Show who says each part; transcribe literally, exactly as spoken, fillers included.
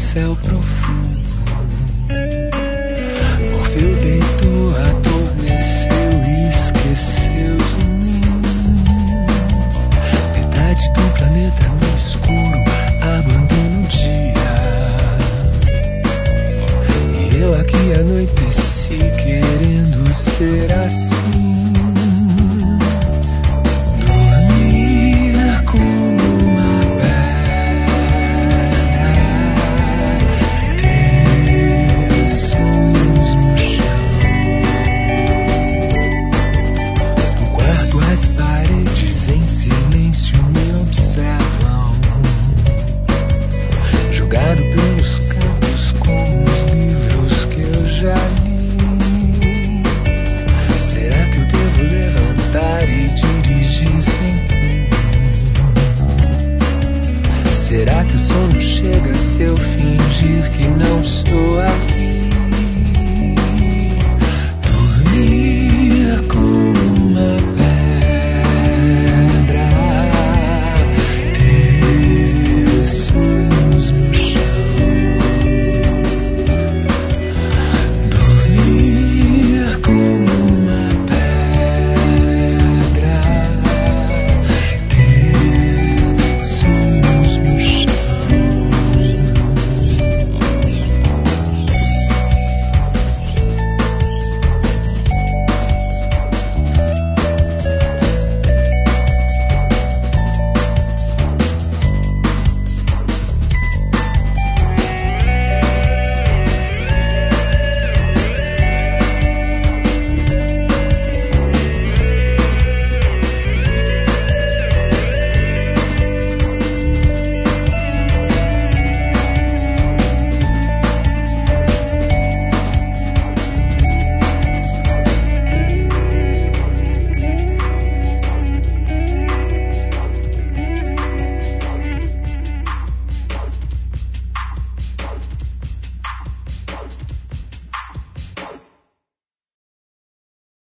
Speaker 1: céu profundo. Morfeu deitou, adormeceu e esqueceu de mim. Metade do planeta no escuro abandona o dia. E eu aqui anoiteci querendo ser assim. Dormir como uma pedra, ter sonhos no chão. No quarto as paredes em silêncio me observam, jogado pelos cantos como os livros que eu já li. Será que eu devo levantar e dirigir sem rumo? Será que o sono chega se eu fingir que não estou aqui?